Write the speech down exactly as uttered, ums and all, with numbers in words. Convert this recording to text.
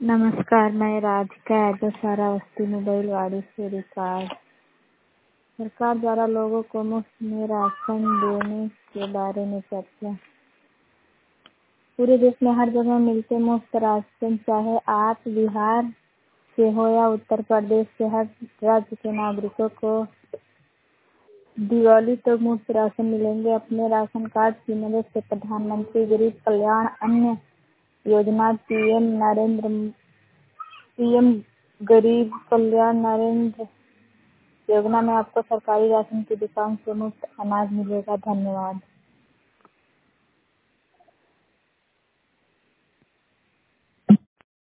नमस्कार, मैं राधिका यादव सारावस्ती मोबाइल वाड़ी से रिकॉर्ड। सरकार द्वारा लोगों को मुफ्त में राशन देने के बारे में चर्चा। पूरे देश में हर जगह मिलते मुफ्त राशन, चाहे आप बिहार से हो या उत्तर प्रदेश के, हर राज्य के नागरिकों को दिवाली तक मुफ्त राशन मिलेंगे। अपने राशन कार्ड की मदद से प्रधानमंत्री गरीब कल्याण अन्न योजना पीएम नरेंद्र पीएम गरीब कल्याण नरेंद्र योजना में आपको सरकारी राशन की दुकान से मुफ्त अनाज मिलेगा। धन्यवाद।